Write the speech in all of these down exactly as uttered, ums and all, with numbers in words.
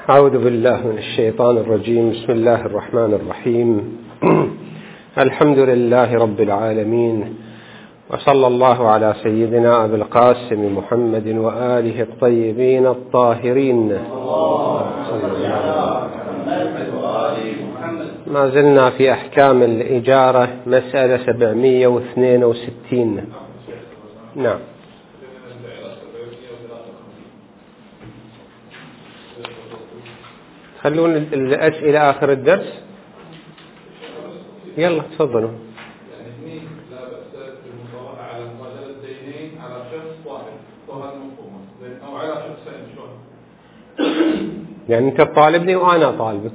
أعوذ بالله من الشيطان الرجيم. بسم الله الرحمن الرحيم. الحمد لله رب العالمين، وصلى الله على سيدنا أبي القاسم محمد وآله الطيبين الطاهرين. ما زلنا في أحكام الإجارة، مسألة سبعمئة واثنين وستين. نعم. خلون الأسئلة آخر الدرس. يلا تفضلوا. يعني أنت طالبني وأنا طالبك،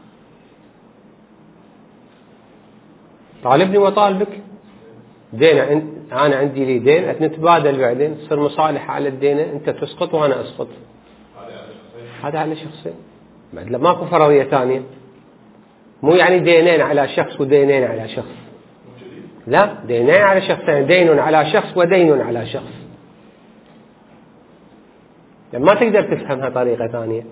طالبني وطالبك دين. أنا عندي لي دين، نتبادل بعدين، تصير مصالحة على الدين، أنت تسقط وأنا أسقط. هذا على شخصين، بعد ماكو فرضية ثانية. مو يعني دينين على شخص ودينين على شخص، لا، دينين على شخصين، دين على شخص ودين على شخص. ما تقدر تفهمها طريقة ثانية.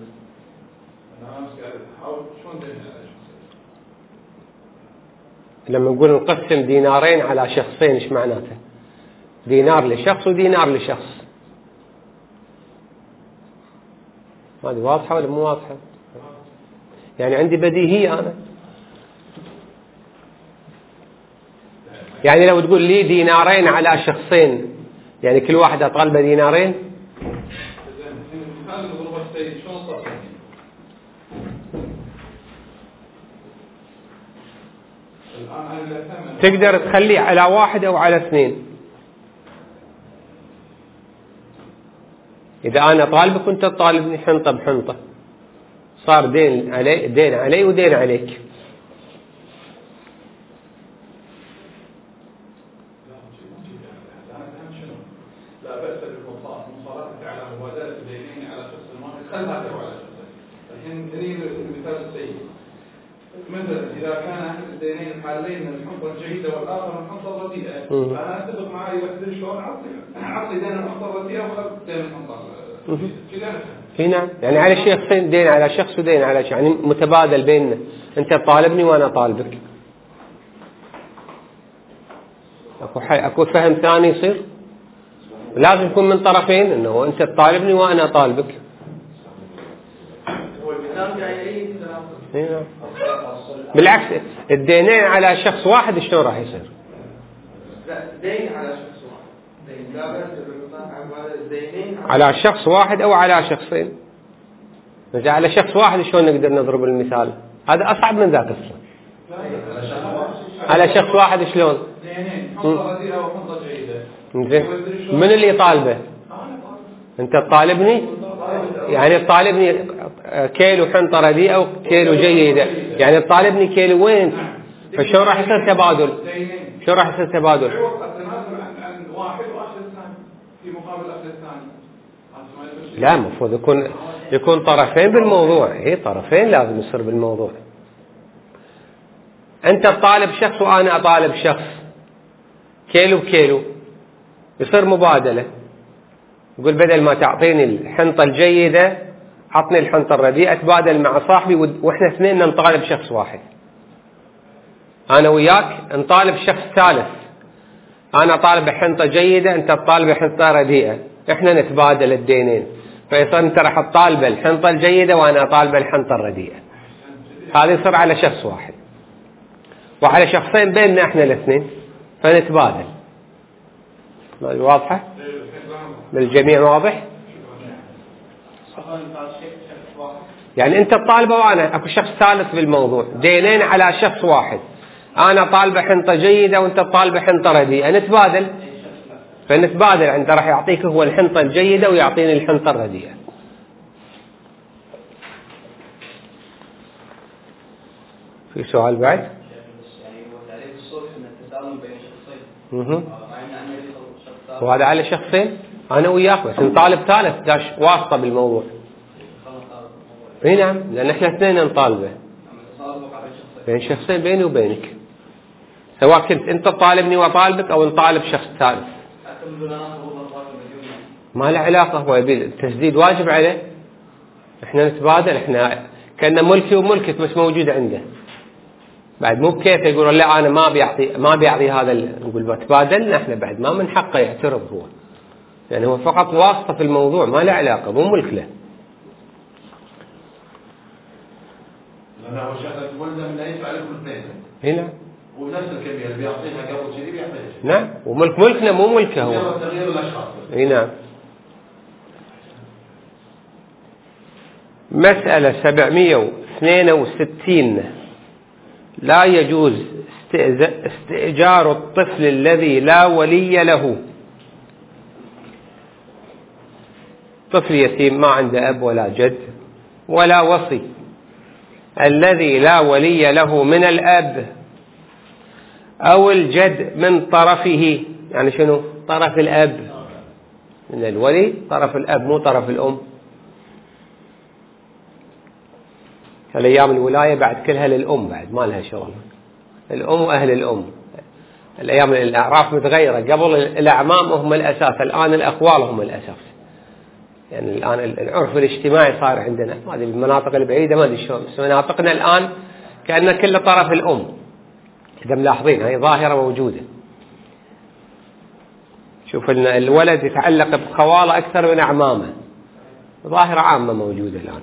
لما نقول نقسم دينارين على شخصين، ايش معناته؟ دينار لشخص ودينار لشخص. هذه واضحة ولا مو واضحة؟ يعني عندي بديهية أنا. يعني لو تقول لي دينارين على شخصين، يعني كل واحدة طالبة دينارين. تقدر تخليه على واحد أو على اثنين. إذا أنا طالبك وأنت تطالبني حنطة بحنطة، صار دين علي دين علي ودين عليك. لا بأس بالمصالحة على مبادلة الدينين على شخص واحد، خلها على شخصين. الحين نريد المثال السيء، مثلا إذا كان أحد الدينين حالين الحنطة الجيدة والآخر الحنطة الرديئة، فأنا أتفق معي وأحد شلون أعطي أعطي دين الحنطة الرديئة وخذ دين الحنطة الجيدة. هنا يعني على شخصين، دين على شخص ودين على شخص، يعني متبادل بيننا، أنت طالبني وأنا طالبك. أكو حي... أكو فهم ثاني يصير؟ لازم يكون من طرفين، إنه أنت تطالبني وأنا طالبك. هنا. بالعكس، الدينين على شخص واحد شلون راح يصير؟ لا، دين على شخص واحد، دين لا بأس بالدينين على شخص واحد أو على شخصين. إذا على شخص واحد شلون نقدر نضرب المثال؟ هذا أصعب من ذاك أصلا. على شخص واحد شلون؟ دينين، حنطة رديئة وحنطة جيدة. من اللي طالبه؟ أنت تطالبني؟ يعني تطالبني كيلو حنطة رديئة وكيلو جيدة، يعني تطالبني كيلو وين؟ فشو راح يصير تبادل؟ شو راح يصير تبادل؟ لا، المفروض يكون يكون طرفين بالموضوع. ايه، طرفين لازم يصير بالموضوع. انت تطالب شخص وانا اطالب شخص، كيلو بكيلو، يصير مبادلة. يقول بدل ما تعطيني الحنطة الجيدة عطني الحنطة الرديئة، اتبادل مع صاحبي واحنا اثنين نطالب شخص واحد. انا وياك نطالب شخص ثالث، انا طالب حنطة جيدة، انت تطالب حنطة رديئة، احنا نتبادل الدينين، فيصير انت راح تطالب الحنطة الجيدة وانا اطالب الحنطة الرديئة. هذا يصير على شخص واحد، وعلى شخصين بيننا احنا الاثنين فنتبادل. واضحة؟ بالجميع واضح؟ يعني انت الطالبة وانا اكو شخص ثالث بالموضوع، دينين على شخص واحد، انا طالبة حنطة جيدة وانت طالبة حنطة رديئة، نتبادل. فنتبادل، انت راح يعطيك هو الحنطة الجيدة ويعطيني الحنطة الرديئة. في سؤال بعد؟ وهذا على شخصين، انا وياك بس نطالب ثالث داش واسطة بالموضوع. اي نعم، لان احنا اثنين نطالبه بين شخصين، بيني وبينك، سواء كنت انت تطالبني وطالبك او نطالب شخص ثالث. ما له علاقة، هو يبي التسديد واجب عليه. احنا نتبادل، احنا كأن ملكي وملكك بس موجود عنده. بعد مو بكيف يقول لا انا ما بيعطي ما بيعطي هذا، نقول تبادلنا احنا بعد ما من حقه يعترض هو، يعني هو فقط واسطة في الموضوع ما له علاقة، مو ملك له. لأنه هو شغل ولده من يدفع لكم الاثنين. هنا. ونفس الكمية اللي بيعطيها قبل كذي بيعطيها. نعم، وملك ملكنا مو ملكه هو. مجرد تغيير الأشخاص. اي نعم. مسألة سبعمئة واثنين وستين. لا يجوز استئجار الطفل الذي لا ولي له. طفل يتيم ما عنده أب ولا جد ولا وصي، الذي لا ولي له من الأب أو الجد من طرفه، يعني شنو طرف الأب من الولي، طرف الأب مو طرف الأم. الأيام الولاية بعد كلها للأم، بعد ما لها شغل، الأم وأهل الأم. الأيام الأعراف متغيرة، قبل الأعمام هم الأساس، الآن الأخوال هم الأساس. يعني الآن العرف الاجتماعي صار عندنا، هذه المناطق البعيدة ما أدري شلون، بس مناطقنا الآن كأن كل طرف الأم. إذا ملاحظين هاي ظاهرة موجودة. شوف إن الولد يتعلق بخواله أكثر من أعمامه، ظاهرة عامة موجودة الآن.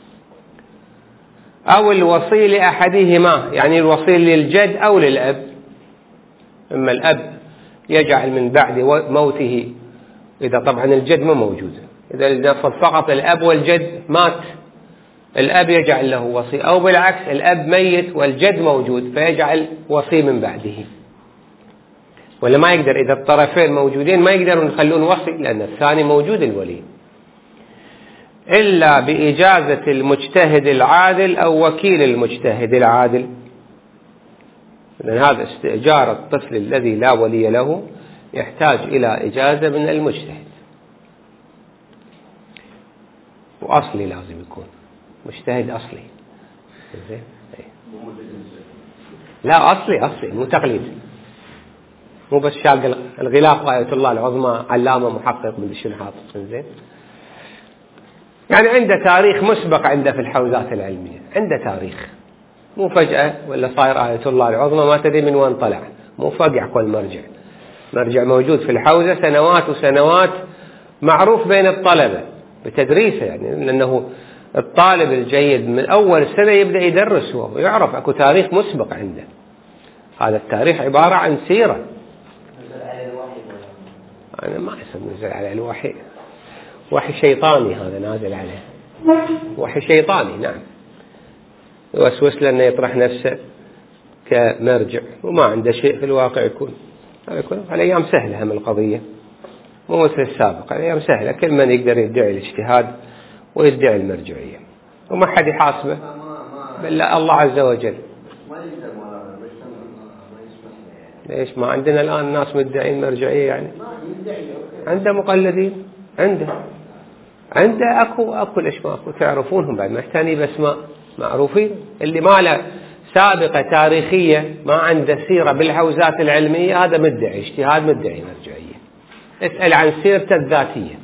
أو الوصي لأحدهما، يعني الوصي للجد أو للأب. إما الأب يجعل من بعد موته، إذا طبعا الجد ما موجود، إذا نفرض فقط الأب والجد مات، الأب يجعل له وصي، أو بالعكس الأب ميت والجد موجود فيجعل وصي من بعده. ولا ما يقدر، إذا الطرفين موجودين ما يقدرون يخلون وصي، لأن الثاني موجود الولي، إلا بإجازة المجتهد العادل أو وكيل المجتهد العادل. لأن هذا استئجار الطفل الذي لا ولي له يحتاج إلى إجازة من المجتهد، وأصلي لازم يكون مجتهد أصلي. لا أصلي أصلي مو تقليد، مو بس شاق الغلاف آية الله العظمى علامة محقق من شنو حاطط. زين، يعني عنده تاريخ مسبق، عنده في الحوزات العلمية عنده تاريخ، مو فجأة ولا صاير آية الله العظمى ما تدري من وين طلع، مو فقع كل مرجع. مرجع موجود في الحوزة سنوات وسنوات، معروف بين الطلبة بتدريسه، يعني لأنه الطالب الجيد من أول سنة يبدأ يدرس ويعرف أكو تاريخ مسبق عنده. هذا التاريخ عبارة عن سيرة. أنا ما أسمي نزل على الوحي، وحي شيطاني هذا نازل عليه، وحي شيطاني نعم، يوسوس لأنه يطرح نفسه كمرجع وما عنده شيء في الواقع. يكون يكون الأيام سهلة، هم القضية مو مثل السابق، الأيام سهلة، كل من يقدر يدعي الاجتهاد ويدعي المرجعية وما حد يحاسبه إلا الله عز وجل. ليش ما عندنا الآن ناس مدعين مرجعية؟ يعني عنده مقلدين، عنده عنده أكو أكو ليش ما أكو تعرفونهم بعد محتاني باسماء معروفين، اللي ما له سابقة تاريخية ما عنده سيرة بالحوزات العلمية هذا مدعي اجتهاد مدعي مرجعية. اسأل عن سيرته الذاتية.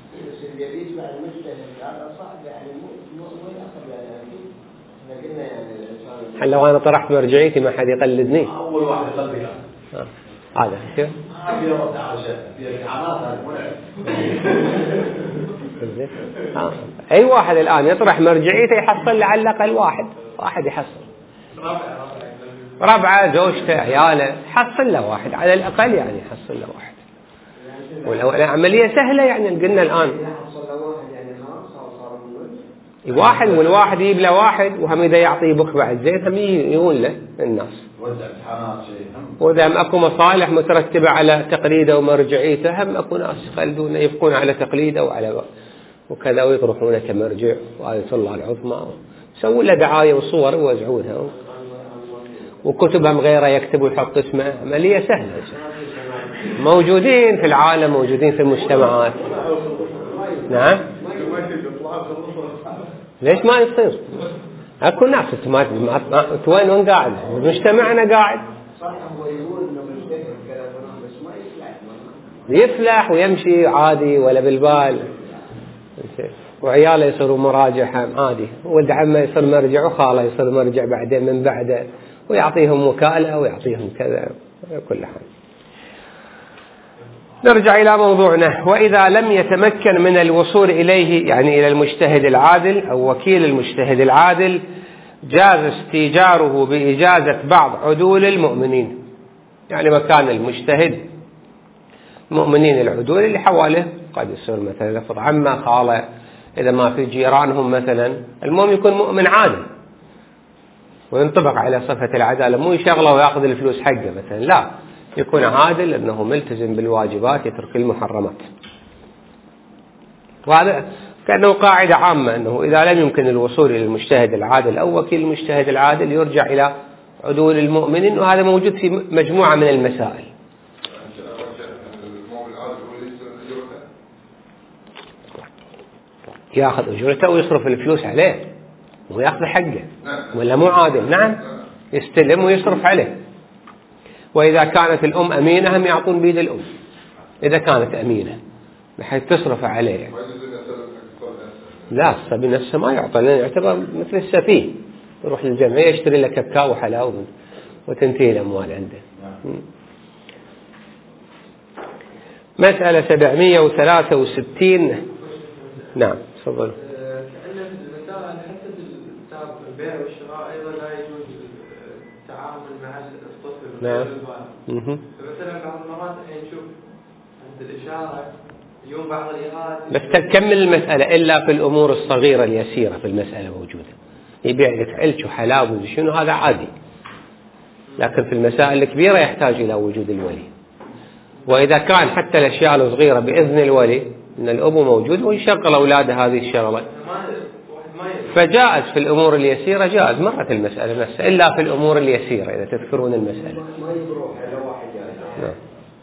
هل لو أنا طرحت مرجعيتي ما حد يقلدني؟ أول واحد يقلدني هذا شو؟ أي واحد الآن يطرح مرجعيته يحصل له على الأقل واحد واحد يحصل ربعة زوجته عياله، حصل له واحد على الأقل، يعني يحصل له واحد. ولو العملية سهلة يعني قلنا الآن واحد والواحد يجيب له واحد، وهم إذا يعطيه بخ بعد زين هم يقول له الناس. وإذا هم أكو مصالح مترتبة على تقليده ومرجعيته هم أكو ناس يخلدون يبقون على تقليده وعلى وكذا ويطرحونه كمرجع وآية الله العظمى، يسوون له دعاية وصور ويوزعونها، وكتبهم غيره يكتب ويحط اسمه. عملية سهلة موجودين في العالم، موجودين في المجتمعات. نعم ليش ما يصير؟ اكو ناس ما وين وين قاعد مجتمعنا قاعد يفلح ويمشي عادي ولا بالبال. وعياله يصيروا مراجع عادي، ولد عمه يصير مرجع، وخاله يصير مرجع بعدين من بعده، ويعطيهم وكالة ويعطيهم كذا كل حال. نرجع إلى موضوعنا. وإذا لم يتمكن من الوصول إليه، يعني إلى المجتهد العادل أو وكيل المجتهد العادل، جاز استيجاره بإجازة بعض عدول المؤمنين. يعني مكان المجتهد المؤمنين العدول اللي حواله، قد يصير مثلا لفظ عمه خاله، إذا ما في جيرانهم مثلا، المهم يكون مؤمن عادل وينطبق على صفة العدالة، مو يشغله ويأخذ الفلوس حقه مثلا، لا، يكون عادل أنه ملتزم بالواجبات، يترك المحرمات. وهذا كأنه قاعدة عامة، أنه إذا لم يمكن الوصول إلى المجتهد العادل أو وكيل المجتهد العادل يرجع إلى عدول المؤمنين، وهذا موجود في مجموعة من المسائل. يأخذ أجرته ويصرف الفلوس عليه ويأخذ حقه، ولا مو عادل؟ نعم، يستلم ويصرف عليه. وإذا كانت الأم أمينة هم يعطون بيد الأم إذا كانت أمينة بحيث تصرف عليه يعني. لا، الصبي نفسه ما يعطى، لأنه يعتبر مثل السفيه، يروح للجمعية يشتري له كاكاو وحلاوة وتنتهي الأموال عنده. مسألة سبعمية وثلاثة وستين. نعم تفضل. كأن المسألة حتى في البيع والشراء أيضا لا يجوز التعامل مع الطفل. نعم. فمثلا بعض المرات الحين نشوف عند الإشارة يوم بعض الإيراد. بس تكمل المسألة، إلا في الأمور الصغيرة اليسيرة في المسألة موجودة، يبيع لك علش وحلاوة وشنو، هذا عادي. لكن في المسائل الكبيرة يحتاج إلى وجود الولي. وإذا كان حتى الأشياء الصغيرة بإذن الولي، إن الأبو موجود ويشغل أولاده هذه الشغلة، فجائز في الأمور اليسيرة، جائز مرت المسألة نفسها، إلا في الأمور اليسيرة إذا تذكرون المسألة. نعم.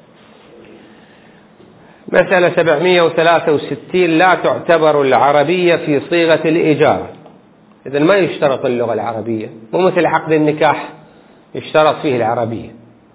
مسألة سبعمية وثلاثة وستين. لا تعتبر العربية في صيغة الإجارة. إذن ما يشترط اللغة العربية، مو مثل عقد النكاح يشترط فيه العربية،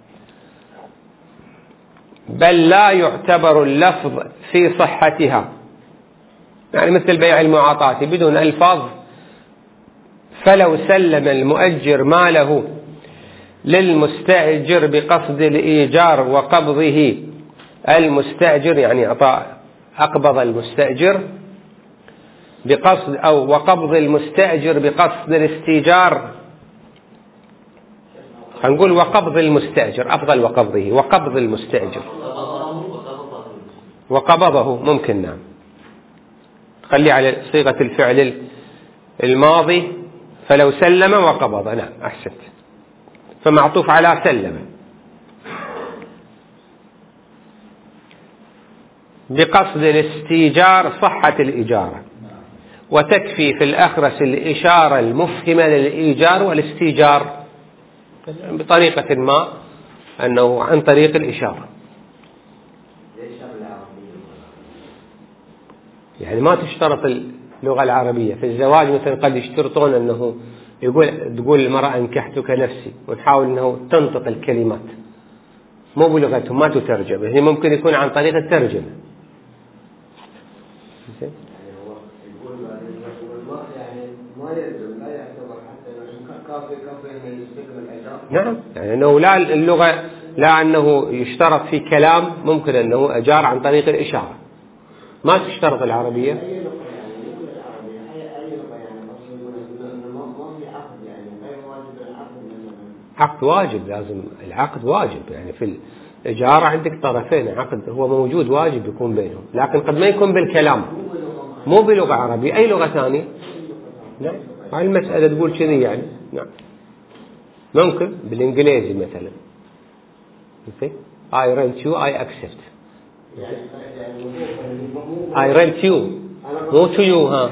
بل لا يعتبر اللفظ في صحتها، يعني مثل بيع المعاطاة بدون ألفاظ. فلو سلم المؤجر ماله للمستأجر بقصد الإيجار وقبضه المستأجر، يعني أعطى أقبض المستأجر بقصد، أو وقبض المستأجر بقصد الاستيجار، هنقول وقبض المستأجر أفضل، وقبضه وقبض المستأجر وقبضه ممكن. نعم، خلي على صيغة الفعل الماضي، فلو سلم وقبض. نعم أحسنت، فمعطوف على سلم. بقصد الاستيجار صحة الإجارة، وتكفي في الأخرس الإشارة المفهمة للإيجار والاستيجار بطريقة ما، أنه عن طريق الإشارة. يعني ما تشترط اللغة العربية في الزواج، مثلا قد يشترطون أنه يقول تقول المرأة انكحتك نفسي، ونحاول أنه تنطق الكلمات مو بلغتهم، ما تترجم، يعني ممكن يكون عن طريق الترجمة. نعم، يعني أنه لا اللغة، لا أنه يشترط في كلام، ممكن أنه أجار عن طريق الإشارة، ما تشترط العربية. عقد واجب، لازم العقد واجب، يعني في الإجارة عندك طرفين، عقد هو موجود واجب يكون بينهم، لكن قد ما يكون بالكلام، مو بلغة عربية، أي لغة ثانية. نعم، هاي المسألة تقول كذي يعني. نعم، ممكن بالإنجليزي مثلا I rent you, I accept. I rent you مو to you. ها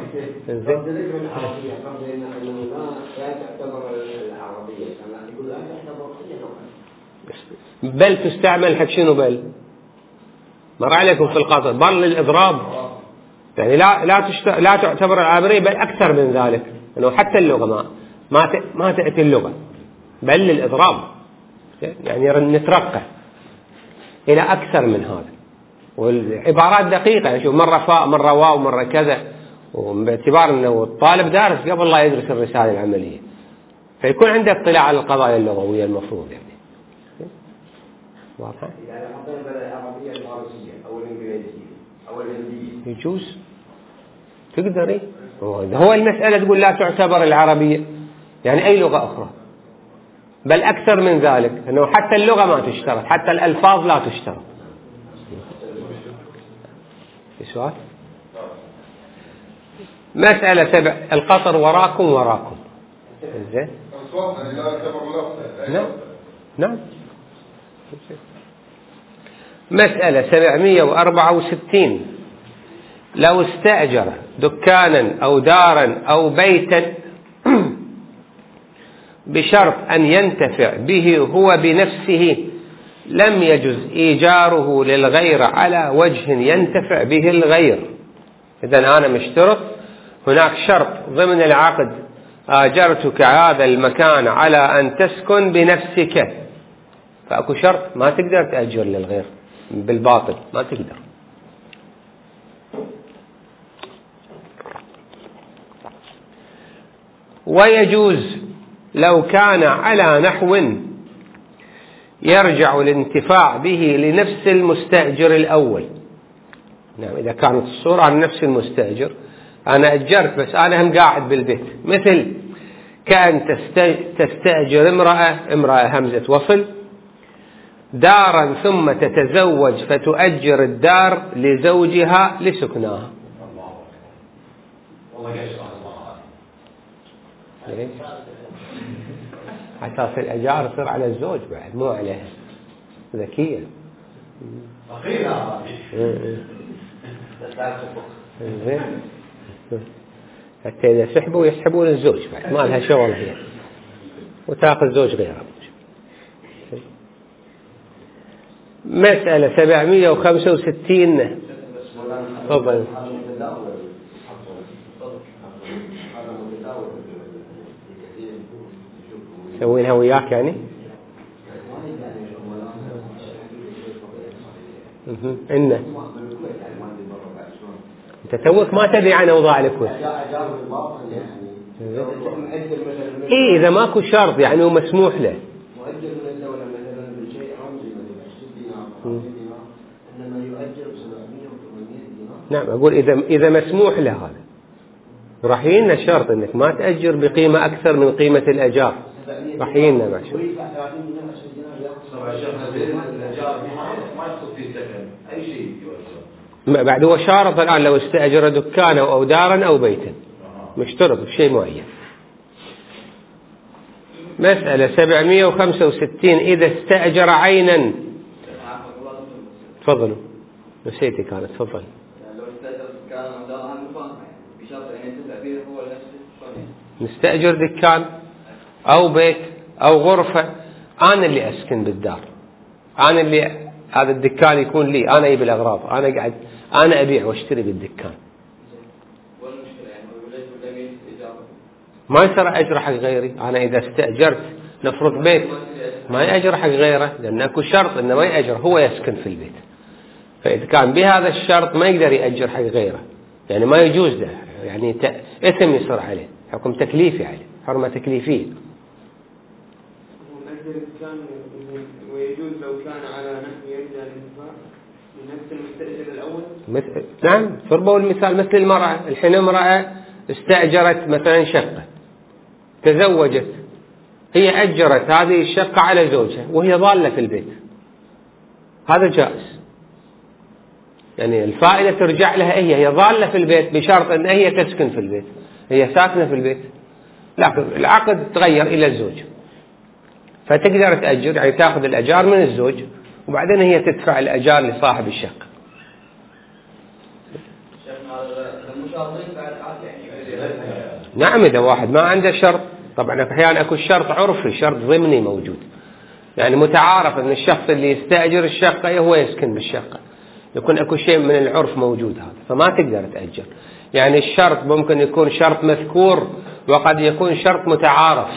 بل تستعمل حق شنو؟ بل مر عليكم في القطع، بل للإضراب، يعني لا لا تشت... لا تعتبر العبرية، بل أكثر من ذلك، أنه حتى اللغة ما ما, ت... ما تأتي اللغة، بل للإضراب، يعني نترقى إلى أكثر من هذا، والعبارات دقيقة، يعني شوف مرة فاء مرة واو مرة كذا، وباعتبار أنه الطالب دارس قبل لا يدرس الرسالة العملية، فيكون عنده اطلاع على القضايا اللغوية المفروض يعني. واضح؟ يعني حطينا بدل العربية الفارسية أو الإنجليزية أو الهندية يجوز تقدري. هو المسألة تقول لا تعتبر العربية يعني أي لغة أخرى، بل أكثر من ذلك أنه حتى اللغة ما تشترط، حتى الألفاظ لا تشترط. في سؤال؟ مسألة سبع، القصر وراكم وراكم. زين؟ نعم نعم. مسألة سبعمية وأربعة وستين، لو استأجر دكانا أو دارا أو بيتا بشرط أن ينتفع به هو بنفسه لم يجز إيجاره للغير على وجه ينتفع به الغير. إذن أنا مشترط هناك شرط ضمن العقد، آجرتك هذا المكان على أن تسكن بنفسك، فأكو شرط ما تقدر تأجر للغير بالباطل، ما تقدر. ويجوز لو كان على نحو يرجع الانتفاع به لنفس المستأجر الأول. نعم، إذا كانت الصورة عن نفس المستأجر، أنا أجرت بس أنا هم قاعد بالبيت، مثل كأن تستأجر امرأة امرأة همزة وصل دارا ثم تتزوج فتؤجر الدار لزوجها لسكنها. أساس الأجار يصير على الزوج بعد مو عليها. ذكية زين، حتى إذا سحبوا يسحبون الزوج بعد، ما لها شغل هي، وتأخذ زوج غيره. مسألة سبعمية وخمسة وستين. تفضل. سوينها وياك يعني؟ إنه أنت توك ما تدري عن أوضاع الكويت. إيه إذا ماكو شرط يعني هو مسموح له. نعم أقول إذا إذا مسموح له هذا، راح يجينا شرط إنك ما تأجر بقيمة أكثر من قيمة الأجار، راح يجينا مع شرط. بعد هو شارط الآن لو استأجر دكانا أو دارا أو بيتا، مشترط بشيء معين. مسألة سبعمية وخمسة وستين، إذا استأجر عينا. تفضلوا نسيتي كانت. تفضل. نستأجر دكان أو بيت أو غرفة، أنا اللي أسكن بالدار، أنا اللي هذا الدكان يكون لي، أنا أجيب الأغراض، أنا قاعد أنا أبيع واشتري بالدكان. ما يصير أجر حق غيري. أنا إذا استأجرت نفرض بيت ما يأجر حق غيره، لأن أكو شرط إنه ما يأجر، هو يسكن في البيت. فإذا كان بهذا الشرط ما يقدر يأجر حق غيره، يعني ما يجوز له، يعني إثم يصير عليه، حكم تكليفي عليه، حرمة تكليفية. ويجوز لو كان على نحو يرجع الانتفاع لنفس المستأجر الأول. مثل نعم ضربوا المثال مثل المرأة، الحين امرأة استأجرت مثلا شقة، تزوجت، هي أجرت هذه الشقة على زوجها وهي ضالة في البيت، هذا جائز. يعني الفائدة ترجع لها، هي هي ضالة في البيت بشرط أن هي تسكن في البيت، هي ساكنة في البيت، لكن العقد تغير إلى الزوج، فتقدر تأجر يعني تأخذ الأجار من الزوج وبعدين هي تدفع الأجار لصاحب الشقة. نعم إذا واحد ما عنده شرط، طبعا أحيانا أكو شرط عرفي، شرط ضمني موجود، يعني متعارف أن الشخص اللي يستأجر الشقة هو يسكن بالشقة، يكون أكو شيء من العرف موجود هذا، فما تقدر تأجر. يعني الشرط ممكن يكون شرط مذكور وقد يكون شرط متعارف.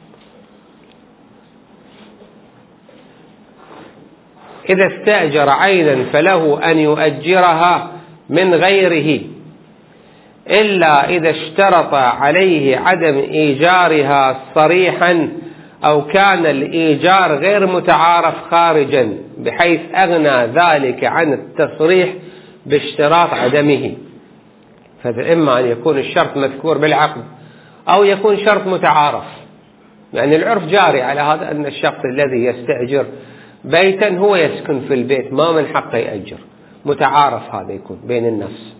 إذا استأجر عينا فله أن يؤجرها من غيره إلا إذا اشترط عليه عدم إيجارها صريحا أو كان الإيجار غير متعارف خارجا بحيث أغنى ذلك عن التصريح باشتراط عدمه. فإما أن يكون الشرط مذكور بالعقد أو يكون شرط متعارف، يعني العرف جاري على هذا أن الشخص الذي يستأجر بيتا هو يسكن في البيت ما من حقه يأجر، متعارف هذا يكون بين الناس.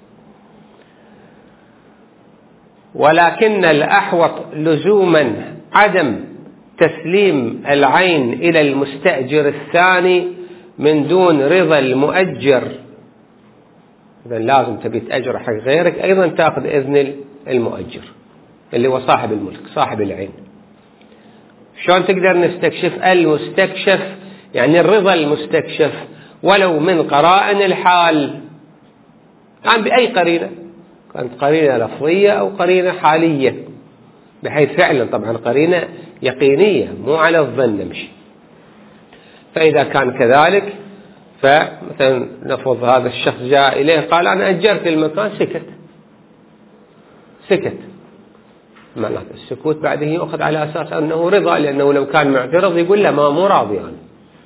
ولكن الأحوط لزوما عدم تسليم العين إلى المستأجر الثاني من دون رضا المؤجر. إذا لازم تبي تأجر حق غيرك أيضا تأخذ إذن المؤجر اللي هو صاحب الملك صاحب العين. شلون تقدر نستكشف المستكشف؟ يعني الرضا المستكشف ولو من قرائن الحال، يعني بأي قرينة، كانت قرينة لفظية أو قرينة حالية، بحيث فعلا طبعا قرينة يقينية مو على الظن نمشي. فإذا كان كذلك فمثلا نفرض هذا الشخص جاء إليه قال أنا أجرت المكان، سكت سكت معناته السكوت بعده يأخذ على أساس أنه رضا، لأنه لو كان معترض يقول له ما مو راضي يعني.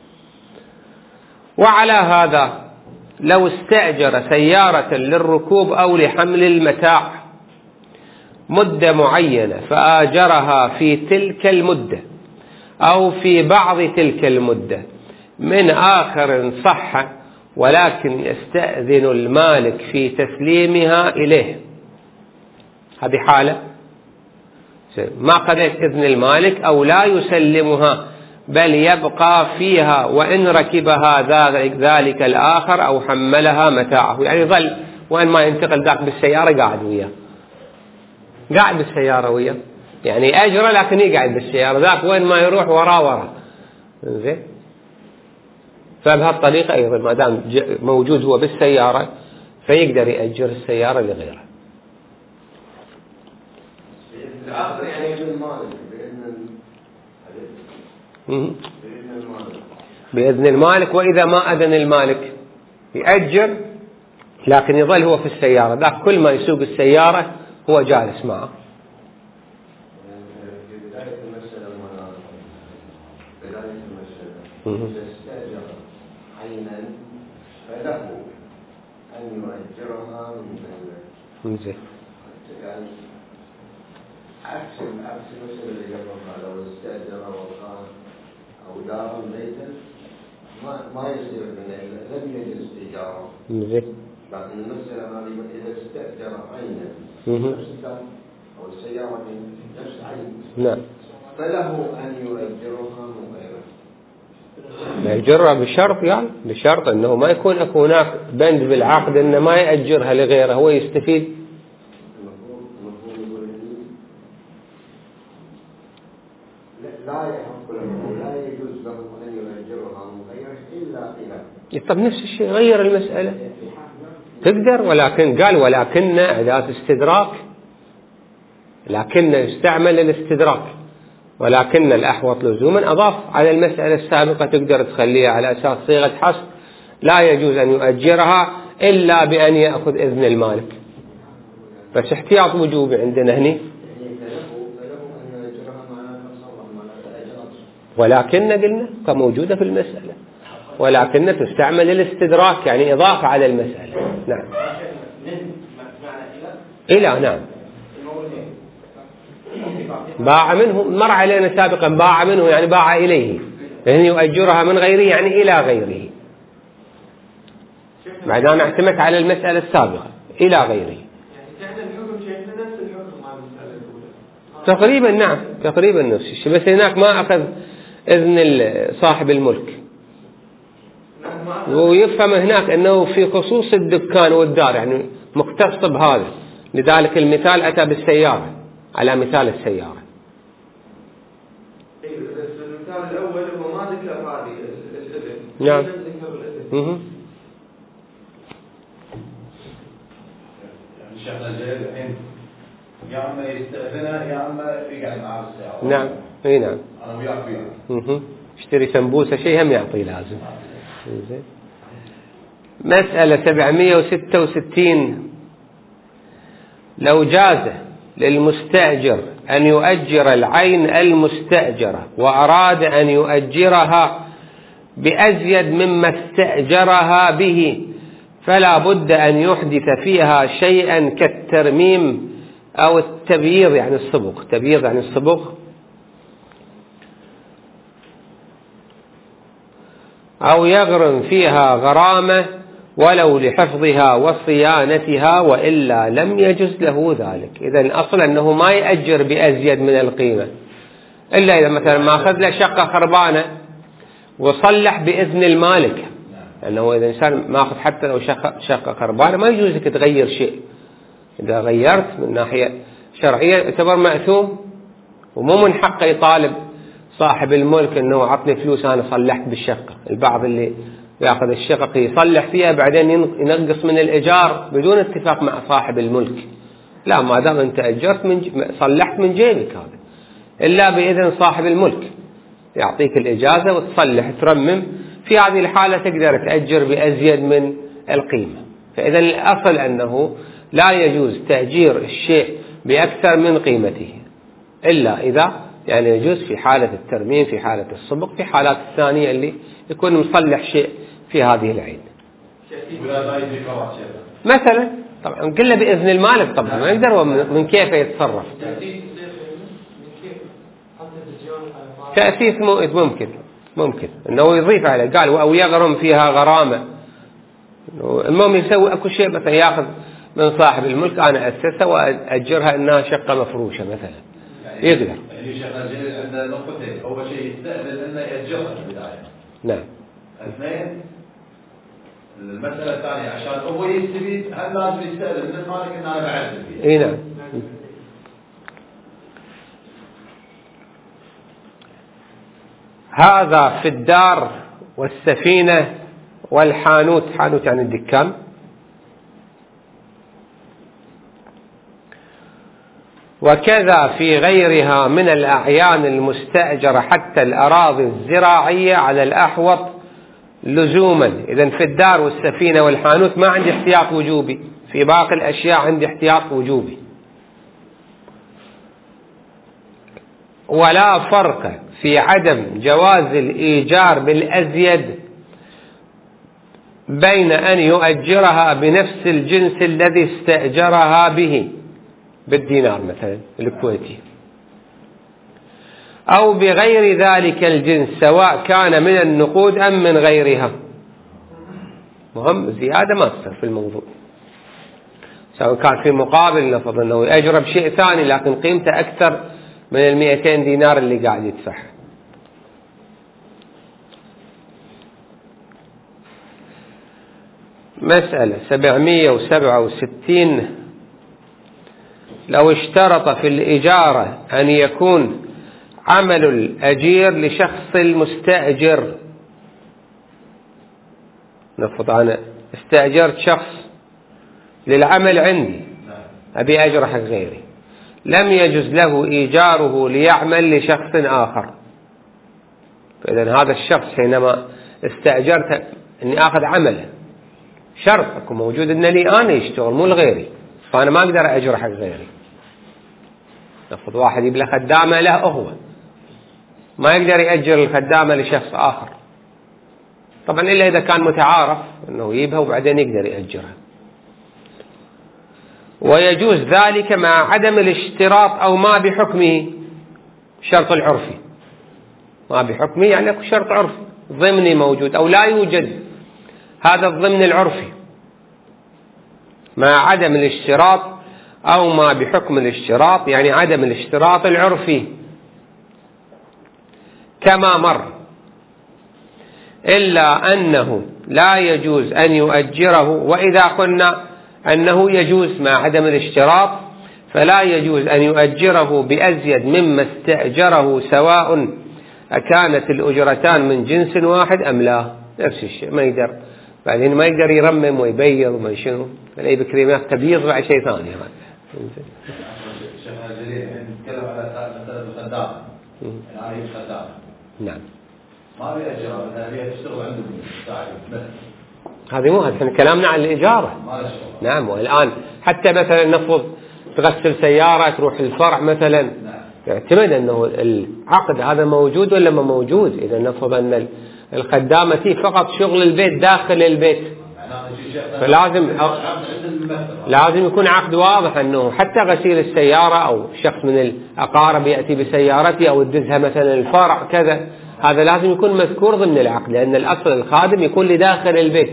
وعلى هذا لو استأجر سيارة للركوب أو لحمل المتاع مدة معينة فآجرها في تلك المدة أو في بعض تلك المدة من آخر صح، ولكن يستأذن المالك في تسليمها إليه. هذه حالة ما قضيت إذن المالك أو لا يسلمها بل يبقى فيها وإن ركبها ذلك الآخر أو حملها متاعه، يعني ظل وين ما ينتقل ذاك بالسيارة قاعد وياه قاعد بالسيارة وياه، يعني أجره لكن يقعد بالسيارة، ذاك وين ما يروح وراه وراه. زين، فبهالطريقة أيضا ما دام موجود هو بالسيارة فيقدر يأجر السيارة لغيره. بإذن المالك، وإذا ما أذن المالك يأجر لكن يظل هو في السيارة، ذاك كل ما يسوق السيارة هو جالس معه. استأجر عينا فله أن يؤجرها من زين. يعني عكس عكس المسألة اللي قبلها، لو استأجر وقال أو دار بيتا ما ما يصير من لم يجوز إيجاره. زين. لكن المسألة هذه إذا استأجر عينا نفس الدار أو السيارة نفس عين نعم فله أن يؤجرها من غيره. يأجرها بشرط، يعني بشرط أنه ما يكون أكو هناك بند بالعقد أنه ما يأجرها لغيره هو يستفيد. لا يحق له لا يجوز له أن يؤجرها من غيره إلا إلى. طب نفس الشيء غير المسألة تقدر، ولكن قال ولكن أداة استدراك، لكن يستعمل الاستدراك، ولكن الأحوط لزوما أضاف على المسألة السابقة تقدر تخليها على أساس صيغة حصر، لا يجوز أن يؤجرها إلا بأن يأخذ إذن المالك، بس احتياط وجوبي عندنا هني. ولكن قلنا كموجودة في المسألة، ولكن تستعمل الاستدراك يعني إضافة على المسألة. نعم إلى نعم باع منه، مر علينا سابقا باع منه يعني باع إليه، يعني يؤجرها من غيره يعني إلى غيره، بعد أن اعتمدت على المسألة السابقة إلى غيره. تقريبا نعم تقريبا نفس الشيء، بس هناك ما أخذ إذن صاحب الملك، ويفهم هناك أنه في خصوص الدكان والدار يعني مختص بهذا، لذلك المثال أتى بالسيارة على مثال السيارة. المثال الأول هو ما ذكر هذه الإذن. نعم. يعني شيخنا الجليل الحين يا أما يستأذنها يا أما يقعد معاه بالسيارة. نعم اي نعم. أنا وياك وياك. اشتري سمبوسة شيء هم يعطي لازم. زين. مسألة سبعمية وستة وستين. لو جاز للمستأجر أن يؤجر العين المستأجرة وأراد أن يؤجرها بأزيد مما استأجرها به فلا بد أن يحدث فيها شيئا كالترميم أو التبييض يعني الصبغ. تبييض يعني الصبغ، أو يغرم فيها غرامة ولو لحفظها وصيانتها وإلا لم يجز له ذلك. إذن الأصل أنه ما يأجر بأزيد من القيمة إلا إذا مثلا ما أخذ له شقة خربانة وصلح بإذن المالك، لأنه إذا إنسان ما أخذ حتى لو شقة, شقة خربانة ما يجوز لك تغير شيء. إذا غيرت من ناحية شرعية يعتبر مأثوم، ومو من حقه يطالب صاحب الملك أنه عطني فلوس أنا صلحت بالشقة. البعض اللي يأخذ الشقق يصلح فيها بعدين ينقص من الإيجار بدون اتفاق مع صاحب الملك. لا، ما دام أنت أجرت من ج... صلحت من جيبك هذا، إلا بإذن صاحب الملك يعطيك الإجازة وتصلح ترمم. في هذه الحالة تقدر تأجر بأزيد من القيمة. فإذا الأصل أنه لا يجوز تأجير الشيء بأكثر من قيمته إلا إذا يعني يجوز في حالة الترميم، في حالة الصبغ، في حالات الثانية اللي يكون مصلح شيء في هذه العين مثلا. طبعا كله بإذن المالك، طبعا ما يقدر من كيف يتصرف. تأسيس ممكن ممكن انه يضيف عليه، قال او يغرم فيها غرامة. المهم يسوي اكو شيء مثلا ياخذ من صاحب الملك انا اسسها واجرها انها شقة مفروشة مثلا، يقدر. يعني شغال جليل عندنا نقطتين، اول شيء يستأذن انه يأجرها في البداية. نعم. اثنين المسألة الثانية عشان هو يستفيد هل لازم يستأذن من المالك ان انا بعزل فيه. اي نعم. هذا في الدار والسفينة والحانوت. حانوت يعني الدكان. وكذا في غيرها من الأعيان المستأجرة حتى الأراضي الزراعية على الأحوط لزوما. إذن في الدار والسفينة والحانوت ما عندي احتياط وجوبي، في باقي الأشياء عندي احتياط وجوبي. ولا فرق في عدم جواز الإيجار بالأزيد بين أن يؤجرها بنفس الجنس الذي استأجرها به بالدينار مثلا الكويتي أو بغير ذلك الجنس سواء كان من النقود أم من غيرها. مهم زيادة ما تصير في الموضوع، سواء كان في مقابل نفض أنه يأجر بشيء ثاني لكن قيمته أكثر من المئتين دينار اللي قاعد يدفعها. مسألة سبعمية وسبعة وستين. لو اشترط في الإجارة أن يكون عمل الأجير لشخص المستأجر، نفرض أنا استأجرت شخص للعمل عندي أبي أجر حق غيري، لم يجوز له إيجاره ليعمل لشخص آخر. فإذا هذا الشخص حينما استأجرت أني أخذ عمله شرط أكون موجود أن لي أنا يشتغل مو لغيري، فأنا ما أقدر أجر حق غيري. نفرض واحد يبلغ خدامة له أخوة ما يقدر يأجر الخدامة لشخص آخر طبعا إلا إذا كان متعارف أنه يجيبها وبعدين يقدر يأجرها. ويجوز ذلك مع عدم الاشتراط أو ما بحكمه شرط العرفي. ما بحكمه يعني أكو شرط عرفي ضمني موجود أو لا يوجد هذا الضمن العرفي مع عدم الاشتراط أو ما بحكم الاشتراط يعني عدم الاشتراط العرفي كما مر، إلا أنه لا يجوز أن يؤجره. وإذا قلنا أنه يجوز مع عدم الاشتراط فلا يجوز أن يؤجره بأزيد مما استأجره سواء أكانت الأجرتان من جنس واحد أم لا. نفس الشيء ما يقدر بعدين ما يقدر يرمم ويبيض وما شنو فلأي بكريمات تبيض مع شيء ثاني. هذا شيخنا الجليل نتكلم على مسألة الخدامة. يعني خدامة نعم ما بيأجرها مثلا بيها تشتغل عندهم بس هذه مو هذا كلامنا عن الإجارة. نعم. والآن حتى مثلا نفرض تغسل سيارة تروح الفرع مثلا، يعتمد أنه العقد هذا موجود ولا ما موجود. إذا نفرض أن الخدامة تي فقط شغل البيت داخل البيت، فلازم لازم يكون عقد واضح أنه حتى غسيل السيارة أو شخص من الأقارب يأتي بسيارته أو يدزها مثلا الفرع كذا، هذا لازم يكون مذكور ضمن العقد، لأن الأصل الخادم يكون لداخل البيت.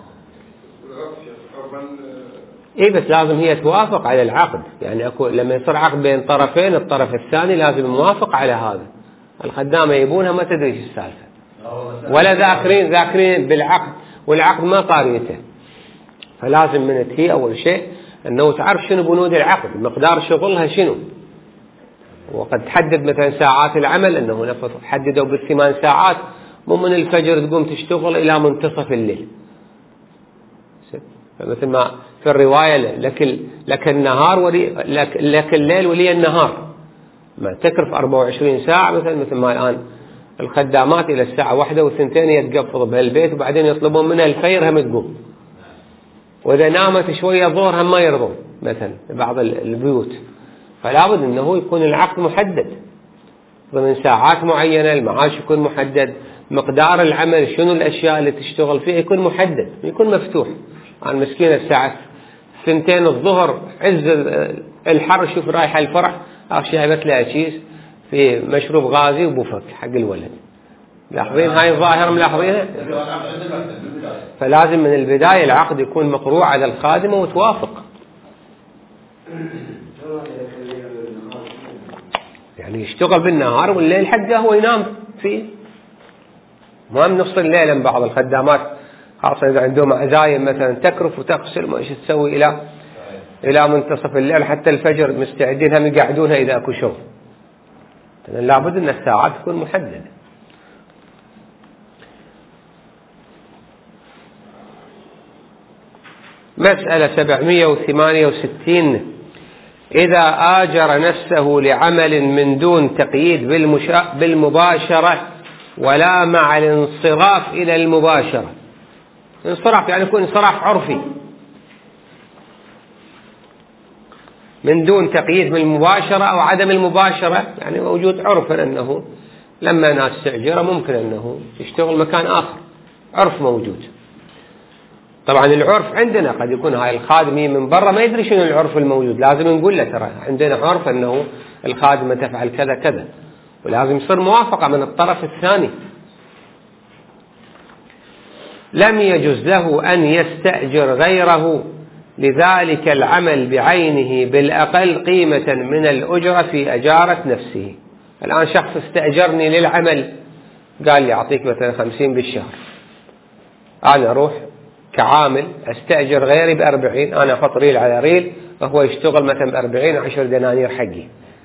إيه بس لازم هي توافق على العقد، يعني أكو لما يصير عقد بين طرفين الطرف الثاني لازم يوافق على هذا. الخدامة يبونها ما تدري ايش السالفة، ولا ذاكرين ذاكرين بالعقد والعقد ما قاريته. فلازم من هي أول شيء أنه تعرف شنو بنود العقد، مقدار شغلها شنو، وقد تحدد مثلا ساعات العمل، أنه نفس حددوا بالثمان ساعات، مو من الفجر تقوم تشتغل إلى منتصف الليل. مثل ما في الرواية لك لك النهار ولي لك, لك الليل ولي النهار، ما تكرف أربعة وعشرين ساعة مثلا، مثل ما الآن الخدامات إلى الساعة واحدة وثنتين يتقفض بهالبيت، وبعدين يطلبون منها الفير هم تقوم، وإذا نامت شوية ظهر هم ما يرضون مثلا بعض البيوت. فلا بد أنه يكون العقد محدد ضمن ساعات معينة، المعاش يكون محدد، مقدار العمل شنو الأشياء اللي تشتغل فيها يكون محدد، يكون مفتوح. عن مسكينة الساعة ثنتين الظهر عز الحر، شوف رايحة الفرح أخشى جابت لها كيس في مشروب غازي وبوفك حق الولد. لاحظين هاي الظاهرة ملاحظينها؟ فلازم من البداية العقد يكون مقروء على الخادمة وتوافق. يعني يشتغل بالنهار والليل حقه هو ينام فيه، ما من نص الليل. بعض الخدامات خاصة إذا عندهم عزايم مثلا تكرف وتغسل ما إيش تسوي إلى إلى منتصف الليل حتى الفجر مستعدين هم يقعدونها إذا أكو شغل. لابد أن الساعات تكون محددة. مسألة سبعمئة وثمانية وستين: إذا آجر نفسه لعمل من دون تقييد بالمباشرة ولا مع الانصراف إلى المباشرة. انصراف يعني يكون انصراف عرفي، من دون تقييد بالمباشرة أو عدم المباشرة، يعني موجود عرفا أنه لما ناس تعجره ممكن أنه يشتغل مكان آخر، عرف موجود. طبعا العرف عندنا قد يكون هاي الخادمة من برا ما يدري شنو العرف الموجود، لازم نقول له ترى عندنا عرف أنه الخادمة تفعل كذا كذا، ولازم يصير موافقة من الطرف الثاني. لم يجوز له أن يستأجر غيره لذلك العمل بعينه بالأقل قيمة من الأجرة في أجارة نفسه. الآن شخص استأجرني للعمل قال لي أعطيك مثلا خمسين بالشهر، أنا أروح كعامل استأجر غيري بأربعين، أنا أحط ريل على ريل وهو يشتغل مثلا بأربعين عشر دنانير حقي.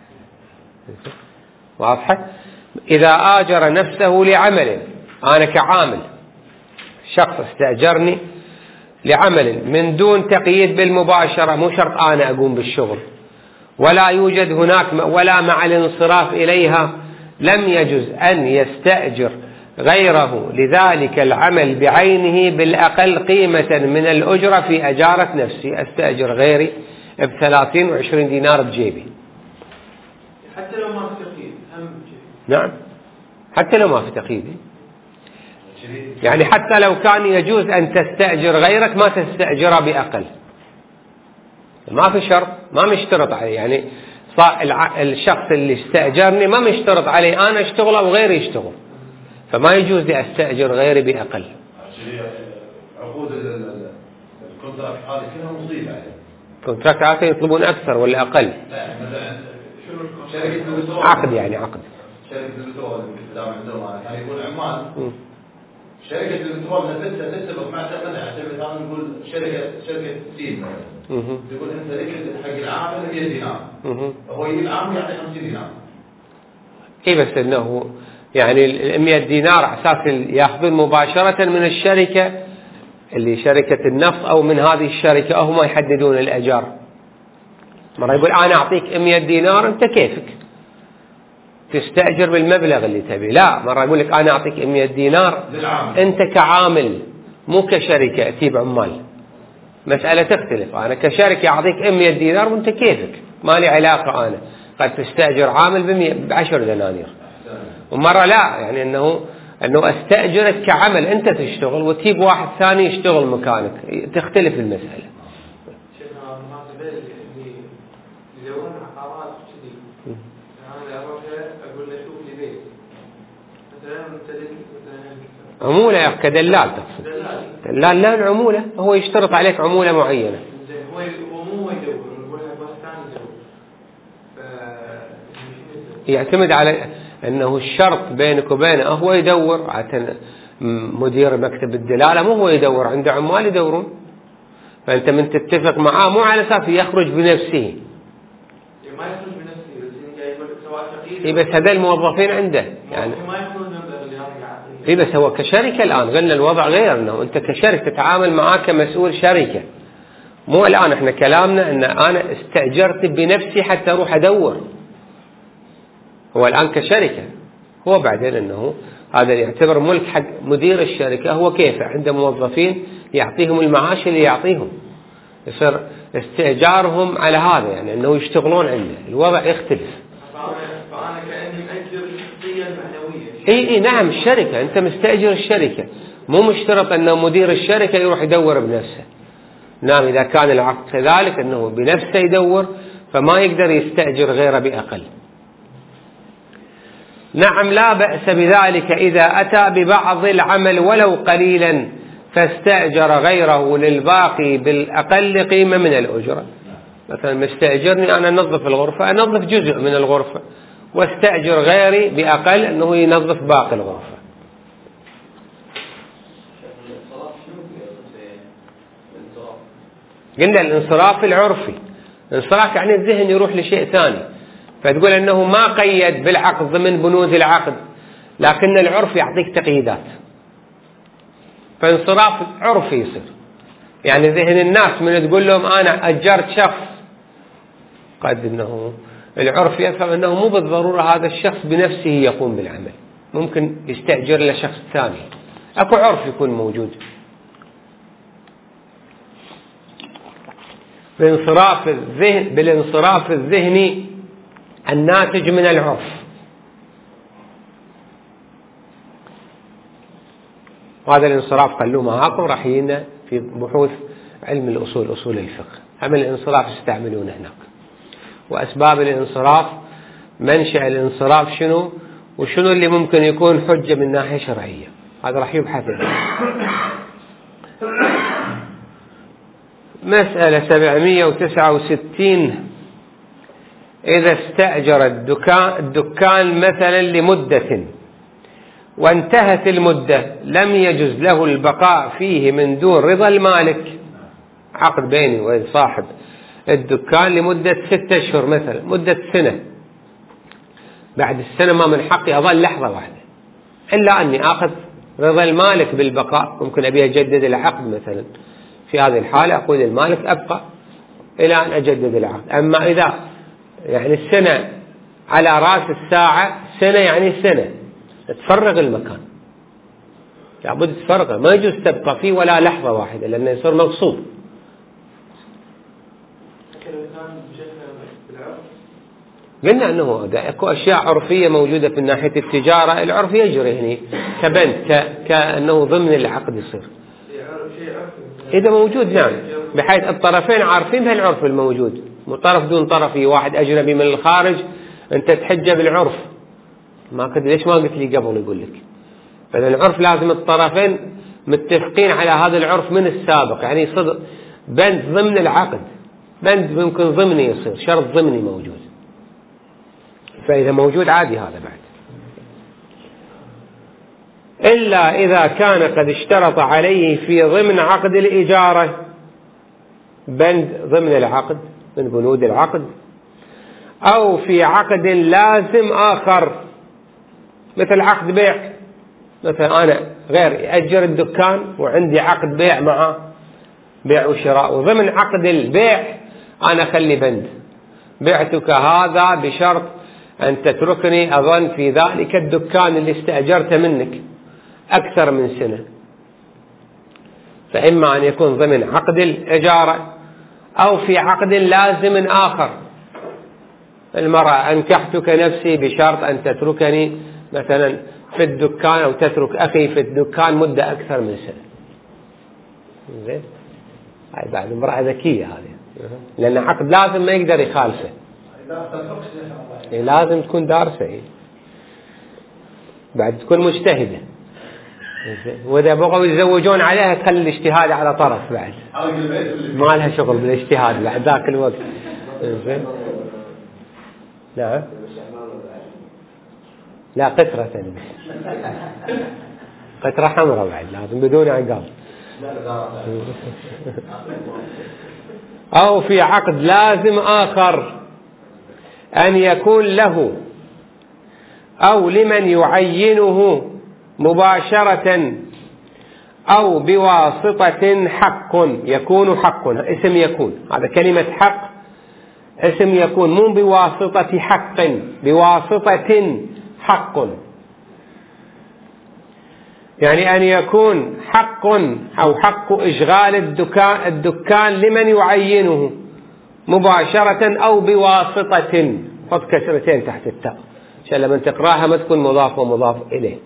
واضحة؟ إذا آجر نفسه لعمل، أنا كعامل شخص استأجرني لعمل من دون تقييد بالمباشرة، مو شرط أنا أقوم بالشغل، ولا يوجد هناك ولا مع الانصراف إليها، لم يجوز أن يستأجر غيره لذلك العمل بعينه بالأقل قيمة من الأجرة في أجارة نفسي. أستأجر غيري بثلاثين وعشرين دينار بجيبي حتى لو ما في تقييد. نعم حتى لو ما في تقييد، يعني حتى لو كان يجوز أن تستأجر غيرك ما تستأجره بأقل، ما في شرط، ما مشترط عليه. يعني الشخص اللي استأجرني ما مشترط عليه أنا أشتغل أو غيري يشتغل، فما يجوز لي أستأجر غيري بأقل. عقود الكونتراكت هذه كلها مصيبة عليه. كونتراكت يطلبون أكثر ولا أقل؟ لا مثلا شركة البترول عقد، يعني عقد شركة البترول دام عندهم كان يكون عمال. شركة البترول نفسها تتفق مع ثمنها، عشان مثلا نقول شركة شركة سين مثلا تقول أنت لك حق العامل مئة دينار، هو يجي العامل يعطي خمسين دينار. إيه بس إنه يعني المئة دينار على أساس يأخذون مباشرة من الشركة اللي شركة النفط أو من هذه الشركة، أو هم يحددون الأجار. مرة يقول أنا أعطيك مئة دينار أنت كيفك تستأجر بالمبلغ اللي تبي، لا مرة يقول لك أنا أعطيك مئة دينار أنت كعامل مو كشركة أتيب عمال، مسألة تختلف. أنا كشركة أعطيك مئة دينار وأنت كيفك ما لي علاقة أنا. قد تستأجر عامل بعشر دنانير، ومرة لا، يعني أنه أنه أستأجرك كعمل أنت تشتغل وتجيب واحد ثاني يشتغل مكانك، تختلف المسألة. شيخنا المناسبة اللي يدورون عقارات كذي، أنا أروح أقول له شوف لي بيت مثلا امتلك مثلا عمولة يا كدلال تقصد؟ دلال لا، العمولة هو يشترط عليك عمولة معينة. هو هو مو يدور، نقول له واحد ثاني يدور. يعتمد على أنه الشرط بينك وبينه هو يدور، عادة مدير مكتب الدلالة مو هو يدور، عنده عمال يدورون، فأنت من تتفق معاه مو على أساس يخرج بنفسه. ما يخرج بنفسه، بس جاي يقول سواء شقيق. إيه بس هذا الموظفين عنده يعني. ما يكون المبلغ اللي أنا إيه بس هو كشركة الآن قلنا الوضع غير، أنه أنت كشركة تتعامل معاه كمسؤول شركة، مو الآن إحنا كلامنا أن أنا استأجرت بنفسي حتى أروح أدور. هو الآن كشركة، هو بعدين أنه هذا يعتبر ملك حق مدير الشركة، هو كيف عنده موظفين يعطيهم المعاش اللي يعطيهم، يصير استئجارهم على هذا، يعني أنه يشتغلون عنده، الوضع يختلف. فأنا كأني مأجر الشخصية المعنوية. إي إي نعم، الشركة أنت مستأجر الشركة، مو مشترط أنه مدير الشركة يروح يدور بنفسه. نعم، إذا كان العقد كذلك أنه بنفسه يدور فما يقدر يستأجر غيره بأقل. نعم، لا بأس بذلك إذا أتى ببعض العمل ولو قليلا فاستأجر غيره للباقي بالأقل قيمة من الأجرة. مثلا مستأجرني أنا أنظف الغرفة، أنظف جزء من الغرفة واستأجر غيري بأقل أنه ينظف باقي الغرفة. قلنا الانصراف العرفي، الانصراف يعني الذهن يروح لشيء ثاني، فتقول أنه ما قيد بالعقد ضمن بنود العقد، لكن العرف يعطيك تقييدات، فانصراف عرفي يصير. يعني ذهن الناس من تقول لهم أنا أجرت شخص، قد أنه العرف يفهم أنه مو بالضرورة هذا الشخص بنفسه يقوم بالعمل، ممكن يستأجر لشخص ثاني، أكو عرف يكون موجود. بانصراف الذهن بالانصراف الذهني الناتج من العرف. وهذا الانصراف خلوه معاكم راح يجينا في بحوث علم الأصول، أصول الفقه، عمل الانصراف يستعملونه هناك، وأسباب الانصراف، منشأ الانصراف شنو، وشنو اللي ممكن يكون حجة من ناحية شرعية، هذا راح يبحث عنه. مسألة سبعمية وتسعة وستين، إذا استأجر الدكان, الدكان مثلا لمدة وانتهت المدة لم يجز له البقاء فيه من دون رضا المالك، عقد بيني وبين صاحب الدكان لمدة ستة أشهر مثلا، مدة سنة، بعد السنة ما من حقي أظل لحظة واحدة إلا أني أخذ رضا المالك بالبقاء، ممكن أبي أجدد العقد مثلا، في هذه الحالة أقول المالك أبقى إلى أن أجدد العقد. أما إذا يعني السنة على رأس الساعة، سنة يعني سنة، تفرغ المكان، لابد تفرغه، ما يجوز تبقى فيه ولا لحظة واحدة لأنه يصير مغصوب. قلنا أنه أكو أشياء عرفية موجودة في ناحية التجارة، العرف يجري هنا كبنت كأنه ضمن العقد يصير إذا موجود، نعم، بحيث الطرفين عارفين بهالعرف الموجود، مو طرف دون طرف، واحد أجنبي من الخارج أنت تحجة بالعرف، ما كنت ليش ما قلت لي قبل يقول لك، فالعرف لازم الطرفين متفقين على هذا العرف من السابق، يعني صدق بند ضمن العقد، بند ممكن ضمني يصير، شرط ضمني موجود، فإذا موجود عادي هذا بعد. إلا إذا كان قد اشترط عليه في ضمن عقد الإجارة، بند ضمن العقد من بنود العقد، أو في عقد لازم آخر مثل عقد بيع، مثلا أنا غير أجر الدكان وعندي عقد بيع معه، بيع وشراء، وضمن عقد البيع أنا أخلي بند بعتك هذا بشرط أن تتركني أظن في ذلك الدكان اللي استأجرته منك أكثر من سنة، فإما أن يكون ضمن عقد الإجارة أو في عقد لازم آخر، المرأة أنكحتك نفسي بشرط أن تتركني مثلا في الدكان أو تترك أخي في الدكان مدة أكثر من سنة. زين، هاي بعد امرأة ذكية هذه، لأن عقد لازم ما يقدر يخالفه، لازم تكون دارسة، بعد تكون مجتهدة. وإذا بغوا يتزوجون عليها تخلي الاجتهاد على طرف، بعد ما لها شغل بالاجتهاد بعد ذاك الوقت. زين، نعم، لا قطرة تلبس، قطرة حمراء بعد لازم بدون عقاب. أو في عقد لازم آخر أن يكون له أو لمن يعينه مباشرة أو بواسطة حق، يكون حق، اسم يكون، هذا كلمة حق اسم يكون، مو بواسطة حق، بواسطة حق، يعني أن يكون حق أو حق إشغال الدكان, الدكان لمن يعينه مباشرة أو بواسطة، حط كسرتين تحت التاء عشان لما تقراها ما تكون مضاف ومضاف إليه.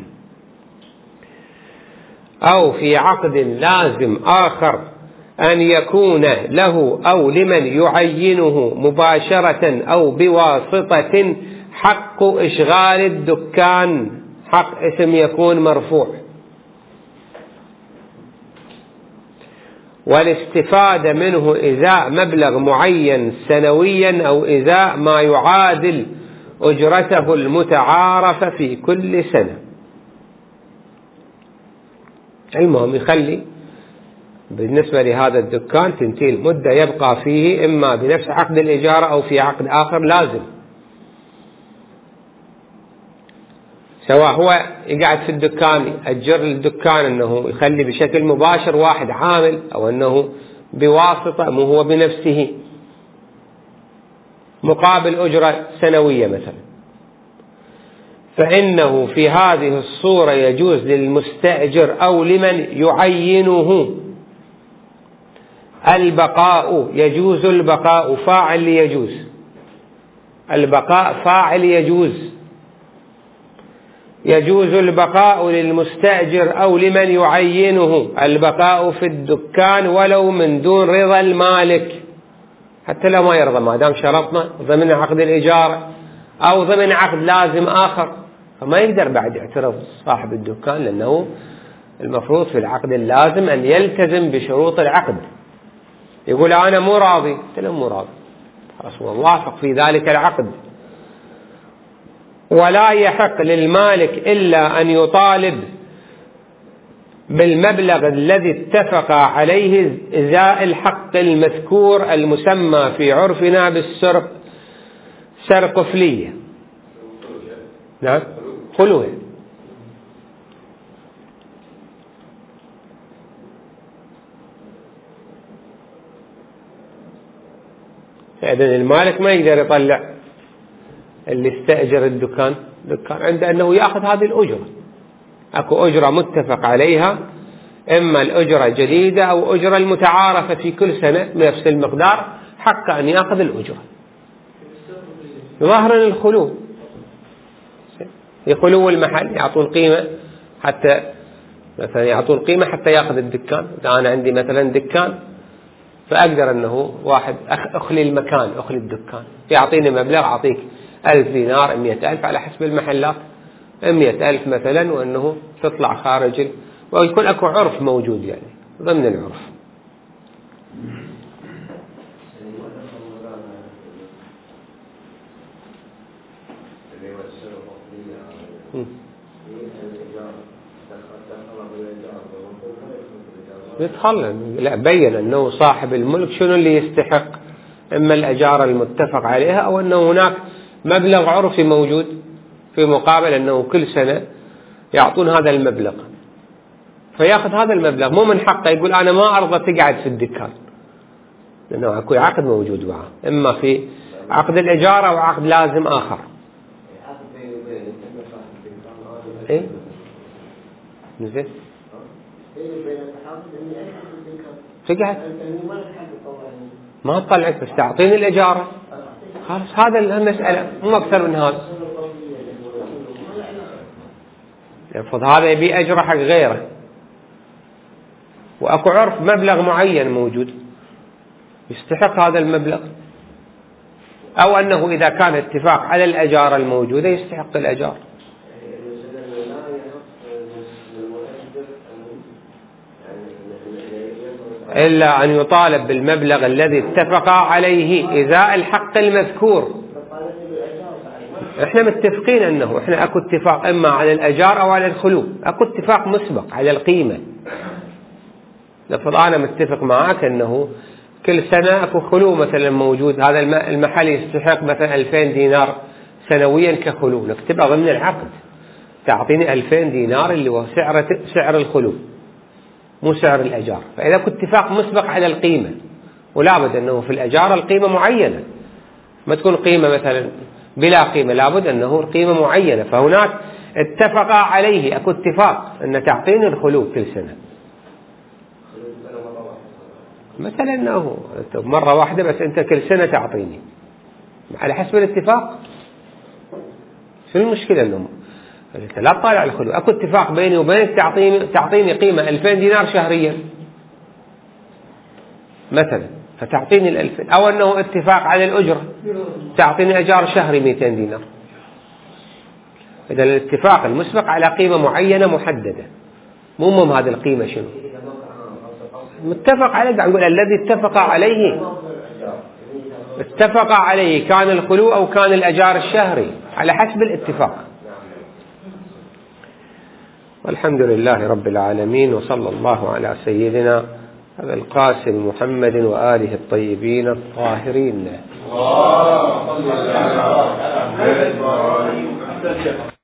أو في عقد لازم آخر أن يكون له أو لمن يعينه مباشرة أو بواسطة حق إشغال الدكان، حق اسم يكون مرفوع، والاستفادة منه إزاء مبلغ معين سنويا أو إزاء ما يعادل أجرته المتعارفة في كل سنة. المهم يخلي بالنسبة لهذا الدكان تنتهي المدة يبقى فيه إما بنفس عقد الإجارة أو في عقد آخر لازم، سواء هو يقعد في الدكان يأجر الدكان أنه يخلي بشكل مباشر واحد عامل، أو أنه بواسطة مو هو بنفسه مقابل أجرة سنوية مثلا، فإنه في هذه الصورة يجوز للمستأجر أو لمن يعينه البقاء، يجوز البقاء، فاعل يجوز، البقاء فاعل يجوز، يجوز البقاء للمستأجر أو لمن يعينه البقاء في الدكان ولو من دون رضا المالك، حتى لو ما يرضى، ما دام شرطنا ضمن عقد الإجارة أو ضمن عقد لازم آخر، فما يقدر بعد يعترض صاحب الدكان، لأنه المفروض في العقد اللازم أن يلتزم بشروط العقد. يقول أنا مو راضي، قلت له مو راضي، خلاص هو موافق في ذلك العقد. ولا يحق للمالك إلا أن يطالب بالمبلغ الذي اتفق عليه إزاء الحق المذكور المسمى في عرفنا بالسرق سرقفلية. نعم، خلوه. إذن المالك ما يقدر يطلع اللي استأجر الدكان دكان عنده أنه يأخذ هذه الأجرة، أكو أجرة متفق عليها، إما الأجرة جديدة أو أجرة المتعارفة في كل سنة بنفس المقدار، حق أن يأخذ الأجرة. ظاهرا الخلو، يخلو المحل يعطون قيمة حتى مثلا يعطون قيمة حتى يأخذ الدكان. إذا أنا عندي مثلا دكان فأقدر أنه واحد أخلي المكان أخلي الدكان، يعطيني مبلغ، أعطيك ألف دينار مئة ألف على حسب المحلات، مئة ألف مثلا، وأنه تطلع خارج، ويكون أكو عرف موجود يعني ضمن العرف. يدخل، لا بين أنه صاحب الملك شنو اللي يستحق، إما الأجارة المتفق عليها أو أنه هناك مبلغ عرفي موجود في مقابل أنه كل سنة يعطون هذا المبلغ، فيأخذ هذا المبلغ. مو من حقه يقول أنا ما أرضى تقعد في الدكان، لأنه أكو عقد موجود معه، إما في عقد الإجارة أو عقد لازم آخر. إيه؟ نزل تقعد ما طلعت، بس تعطيني الإجارة خلاص هذا المسألة مو أكثر من هذا. يفرض هذا يبي أجر حق غيره وأكو عرف مبلغ معين موجود يستحق هذا المبلغ، أو أنه إذا كان اتفاق على الأجار الموجودة يستحق الأجار. إلا أن يطالب بالمبلغ الذي اتفق عليه إزاء الحق المذكور. احنا متفقين أنه احنا أكو اتفاق إما على الأجار أو على الخلو، أكو اتفاق مسبق على القيمة. نفرض أنا متفق معك أنه كل سنة أكو خلو مثلا موجود، هذا المحل يستحق مثلا ألفين دينار سنويا كخلو، نكتبها ضمن العقد، تعطيني ألفين دينار اللي هو سعر سعر الخلو مو سعر الأجار. فإذا كنت اتفاق مسبق على القيمة، ولابد أنه في الأجار القيمة معينة، ما تكون قيمة مثلا بلا قيمة، لابد أنه قيمة معينة. فهناك اتفق عليه، أكو اتفاق أن تعطيني الخلو كل سنة مثلا، أنه مرة واحدة بس أنت كل سنة تعطيني على حسب الاتفاق. شو المشكلة؟ أنه أنت لا تطالع الخلو، أكو اتفاق بيني وبينك تعطيني تعطيني قيمة ألفين دينار شهريا مثلا، فتعطيني الألفين، أو أنه اتفاق على الأجرة تعطيني أجار شهري مئتين دينار. إذا الاتفاق المسبق على قيمة معينة محددة، مو مهم هذه القيمة شنو متفق عليه. نقول الذي اتفق عليه، اتفق عليه كان الخلو أو كان الأجار الشهري على حسب الاتفاق. والحمد لله رب العالمين، وصلى الله على سيدنا أبي القاسم محمد وآله الطيبين الطاهرين.